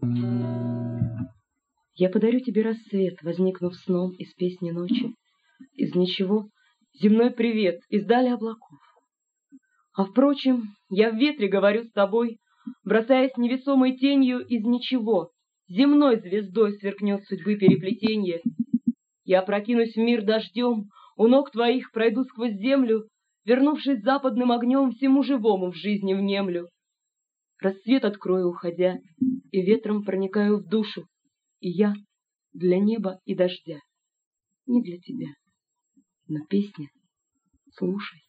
Я подарю тебе рассвет, возникнув сном из песни ночи, из ничего земной привет, издали облаков. А впрочем, я в ветре говорю с тобой, бросаясь невесомой тенью из ничего, земной звездой сверкнет судьбы переплетенье. Я прокинусь в мир дождем, у ног твоих пройду сквозь землю, вернувшись западным огнем, всему живому в жизни внемлю. Рассвет открою, уходя, и ветром проникаю в душу, и я для неба и дождя, не для тебя, но песня слушай.